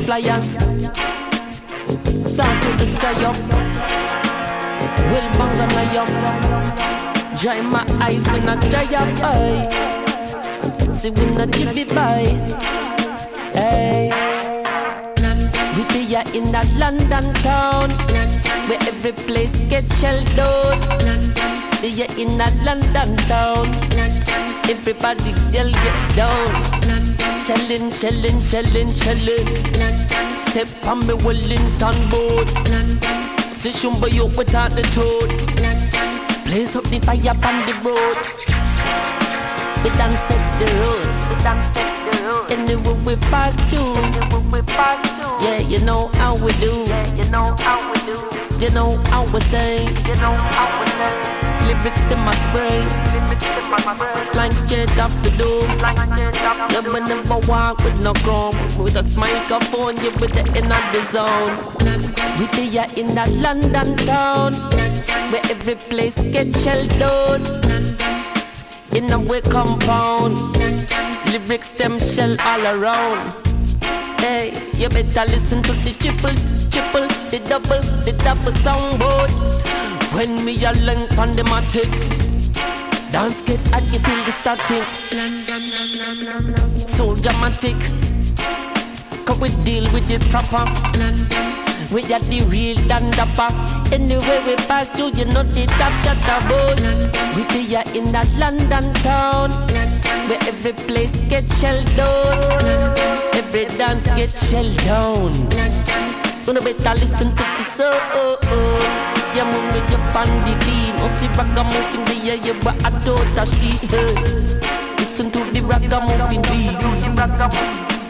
flyers. Start to the sky up. Will bang on a up. Dry my eyes when I dry up. Aye. See when I chip by. Hey. We be here in a London town, where every place gets shelled out. See here in a London town, everybody get down. Shelling, shelling, shelling, shelling. Step on me Wellington boat. See Shumba you without the toad. Blaze up the fire on the road. We done set the road. Anywhere we pass through. Yeah, you know how we do. You know how we say. Lyrics to my brain. Line straight off the dome. Never, never walk with no chrome. With a microphone, you with the inner the zone. We be here in a London town, where every place gets shelled out. In a way compound, lyrics them shell all around. Hey, you better listen to the triple, the double soundboard. When me a link on the matic, dance get at you feel the starting. So dramatic, cause we deal with it proper. We are the real dandapper. Anyway we pass through, you know the top shot about. We be here in a London town, where every place gets shelled down. Every dance gets shelled down. You better listen to the soul. You move with your bandy beam. Oh, see ragamuffin the air, you but I don't touch the head. Listen to the ragamuffin beat.